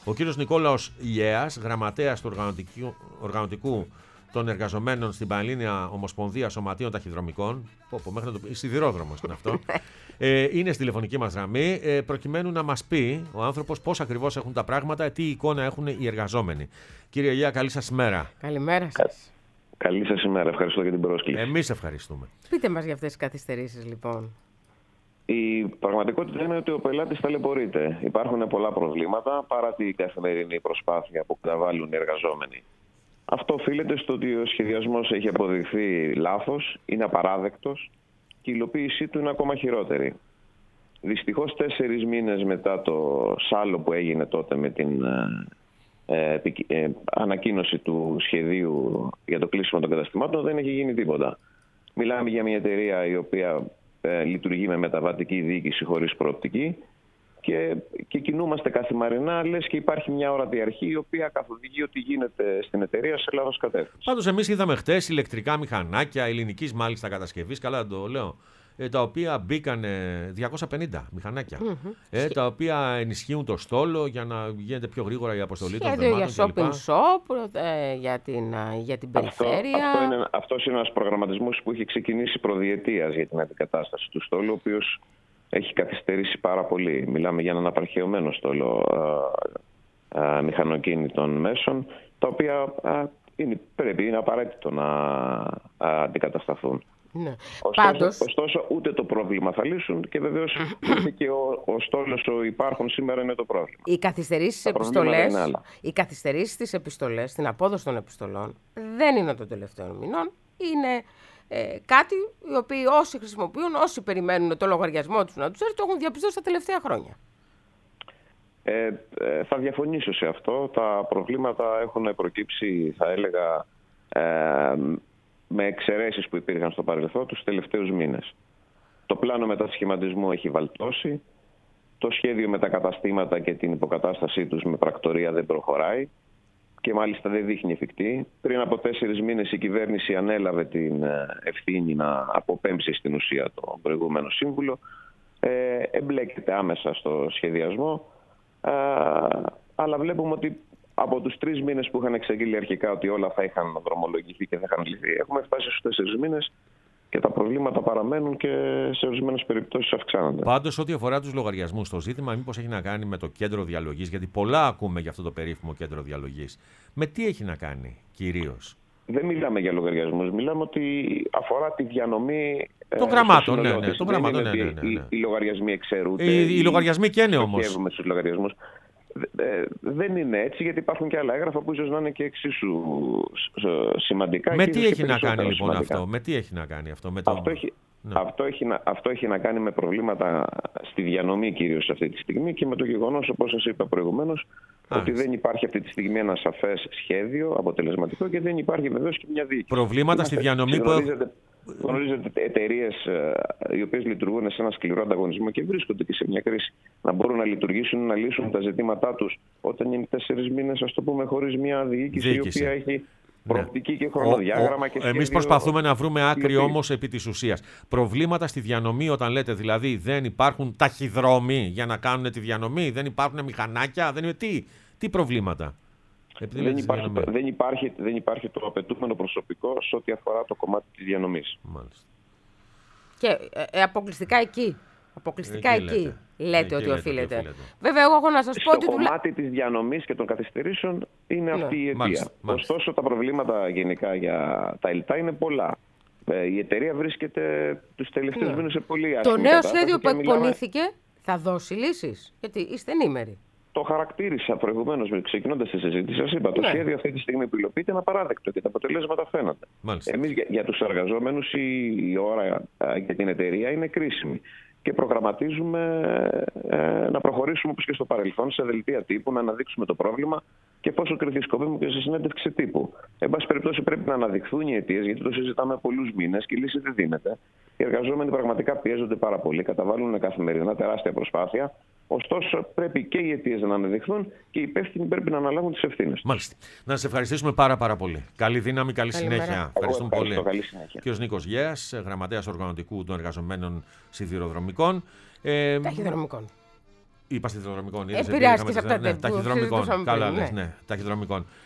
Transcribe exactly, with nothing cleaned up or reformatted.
Ο κύριος Νικόλαος Γιέας, γραμματέας του οργανωτικού, οργανωτικού των εργαζομένων στην Πανελλήνια Ομοσπονδία Σωματείων Ταχυδρομικών. Πω, πω, μέχρι να το πει, σιδηρόδρομος είναι αυτό. ε, είναι στη τηλεφωνική μας γραμμή, ε, προκειμένου να μας πει ο άνθρωπος πώς ακριβώς έχουν τα πράγματα, τι εικόνα έχουν οι εργαζόμενοι. Κύριε Γέα, καλή σας ημέρα. Καλημέρα σας. Καλή σας ημέρα. Ευχαριστώ για την πρόσκληση. Εμείς ευχαριστούμε. Πείτε μας για αυτές τις καθυστερήσεις, λοιπόν. Η πραγματικότητα είναι ότι ο πελάτης ταλαιπωρείται. Υπάρχουν πολλά προβλήματα παρά την καθημερινή προσπάθεια που καταβάλουν οι εργαζόμενοι. Αυτό οφείλεται στο ότι ο σχεδιασμός έχει αποδειχθεί λάθος, είναι απαράδεκτος και η υλοποίησή του είναι ακόμα χειρότερη. Δυστυχώς, τέσσερις μήνες μετά το σάλο που έγινε τότε με την ε, ε, ε, ανακοίνωση του σχεδίου για το κλείσιμο των καταστημάτων, δεν έχει γίνει τίποτα. Μιλάμε για μια εταιρεία η οποία ε, λειτουργεί με μεταβατική διοίκηση χωρίς προοπτική και, και κινούμαστε καθημερινά, λες και υπάρχει μια όρατη αρχή η οποία καθοδηγεί ότι γίνεται στην εταιρεία σε λάθος κατεύθυνση. Πάντως, εμείς είδαμε χτες ηλεκτρικά μηχανάκια, ελληνικής μάλιστα κατασκευής, καλά το λέω, ε, τα οποία μπήκαν διακόσια πενήντα μηχανάκια, mm-hmm. ε, τα οποία ενισχύουν το στόλο για να γίνεται πιο γρήγορα η αποστολή των δεμάτων. Για shopping shop, ε, για την, για την περιφέρεια. Αυτό, αυτό είναι, αυτός είναι ένας προγραμματισμός που έχει ξεκινήσει προδιετίας για την αντικατάσταση του στόλου, ο οποίος έχει καθυστερήσει πάρα πολύ. Μιλάμε για έναν απαρχαιωμένο στόλο α, α, μηχανοκίνητων μέσων, τα οποία α, είναι, πρέπει, είναι απαραίτητο να α, αντικατασταθούν. Ναι. Ωστόσο, Πάντως... ωστόσο, ούτε το πρόβλημα θα λύσουν και βεβαίως ούτε και ο, ο στόλος ο υπάρχον σήμερα είναι το πρόβλημα. Οι καθυστερήσεις στις επιστολές, οι καθυστερήσεις στις επιστολές, στην απόδοση των επιστολών, δεν είναι των τελευταίων μηνών. Είναι ε, κάτι οι οποίοι όσοι χρησιμοποιούν, όσοι περιμένουν το λογαριασμό τους να τους έρθει, το έχουν διαπιστώσει τα τελευταία χρόνια. Ε, ε, θα διαφωνήσω σε αυτό. Τα προβλήματα έχουν προκύψει, θα έλεγα, ε, με εξαιρέσεις που υπήρχαν στο παρελθόν τους τελευταίους μήνες. Το πλάνο μετασχηματισμού έχει βαλτώσει, το σχέδιο με τα καταστήματα και την υποκατάστασή τους με πρακτορία δεν προχωράει και μάλιστα δεν δείχνει εφικτή. Πριν από τέσσερις μήνες η κυβέρνηση ανέλαβε την ευθύνη να αποπέμψει στην ουσία τον προηγούμενο σύμβουλο, ε, εμπλέκεται άμεσα στο σχεδιασμό, ε, αλλά βλέπουμε ότι από τους τρεις μήνες που είχαν εξαγγείλει αρχικά ότι όλα θα είχαν δρομολογηθεί και θα είχαν λυθεί, έχουμε φτάσει στους τέσσερις μήνες και τα προβλήματα παραμένουν και σε ορισμένες περιπτώσεις αυξάνονται. Πάντως, ό,τι αφορά τους λογαριασμούς, το ζήτημα μήπως έχει να κάνει με το κέντρο διαλογής, γιατί πολλά ακούμε για αυτό το περίφημο κέντρο διαλογής. Με τι έχει να κάνει κυρίως? Δεν μιλάμε για λογαριασμούς, μιλάμε ότι αφορά τη διανομή των γραμμάτων. Ναι, ναι, των γραμμάτων, ναι, ναι, ναι, ναι. Οι, οι λογαριασμοί εξαιρούνται. Οι, οι, οι λογαριασμοί καίνε όμως. Στους λογαριασμούς. Ε, δεν είναι έτσι, γιατί υπάρχουν και άλλα έγγραφα που ίσως να είναι και εξίσου σημαντικά. Με και τι έχει να κάνει λοιπόν σημαντικά. αυτό, με τι έχει να κάνει αυτό, με το... αυτό, έχει, ναι. αυτό, έχει να, αυτό έχει να κάνει με προβλήματα στη διανομή κυρίως αυτή τη στιγμή και με το γεγονός, όπως σας είπα προηγουμένως, Α, ότι δεν υπάρχει αυτή τη στιγμή ένα σαφές σχέδιο αποτελεσματικό και δεν υπάρχει βεβαίως και μια διοίκηση. Προβλήματα στη διανομή που έχουν. Γνωρίζετε εταιρείες οι οποίες λειτουργούν σε ένα σκληρό ανταγωνισμό και βρίσκονται και σε μια κρίση. Να μπορούν να λειτουργήσουν, να λύσουν τα ζητήματά τους όταν είναι τέσσερις μήνες, ας το πούμε, χωρίς μια διοίκηση, διοίκηση. η οποία έχει προοπτική ναι. και χρονοδιάγραμμα. Ο, ο, και εμείς προσπαθούμε να βρούμε άκρη όμως επί της ουσίας. Προβλήματα στη διανομή, όταν λέτε δηλαδή δεν υπάρχουν ταχυδρόμοι για να κάνουν τη διανομή, δεν υπάρχουν μηχανάκια, δεν είναι τι, τι προβλήματα. Δεν υπάρχει, δεν, υπάρχει, δεν υπάρχει το απαιτούμενο προσωπικό σε ό,τι αφορά το κομμάτι της διανομής. Μάλιστα. Και ε, ε, αποκλειστικά εκεί. Αποκλειστικά εκεί, εκεί λέτε, λέτε ότι λέτε οφείλεται. οφείλεται. Βέβαια, εγώ έχω να σας πω ότι... Το κομμάτι της διανομής και των καθυστερήσεων είναι ναι. αυτή η αιτία. Μάλιστα, μάλιστα. Ωστόσο, τα προβλήματα γενικά για τα ΕΛΤΑ είναι πολλά. Η εταιρεία βρίσκεται τους τελευταίους ναι. μήνες σε πολύ άσχημη Το νέο κατάσταση σχέδιο που εκπονήθηκε μιλάμε... θα δώσει λύσεις, γιατί είστε ενήμεροι. Το χαρακτήρισα προηγουμένως, ξεκινώντας τη συζήτηση. Σας είπα, το ναι. σχέδιο αυτή τη στιγμή που υλοποιείται είναι απαράδεκτο και τα αποτελέσματα φαίνονται. Εμείς για, για τους εργαζόμενους η, η ώρα για την εταιρεία είναι κρίσιμη. Και προγραμματίζουμε ε, να προχωρήσουμε όπως και στο παρελθόν σε δελτία τύπου, να αναδείξουμε το πρόβλημα και πόσο κρυφή σκοπεύουμε και σε συνέντευξη τύπου. Εν πάση περιπτώσει, πρέπει να αναδειχθούν οι αιτίες, γιατί το συζητάμε πολλούς μήνες και η λύση δεν δίνεται. Οι εργαζόμενοι πραγματικά πιέζονται πάρα πολύ, καταβάλουν καθημερινά τεράστια προσπάθεια. Ωστόσο, πρέπει και οι αιτίες να αναδειχθούν και οι υπεύθυνοι πρέπει να αναλάβουν τις ευθύνες. Μάλιστα. Να σας ευχαριστήσουμε πάρα, πάρα πολύ. Καλή δύναμη, καλή Καλημέρα. συνέχεια. Ευχαριστούμε πολύ. Καλή συνέχεια. Κύριος Νίκος Γιέας, γραμματέας οργανωτικού των εργαζομένων σιδηροδρομικών. Ε, Ταχυδρομικών. Είπα ταχυδρομικών. Επηρεάστηκε από τα ναι, ταχυδρομικών. Καλά, ναι. ναι, ταχυδρομικών.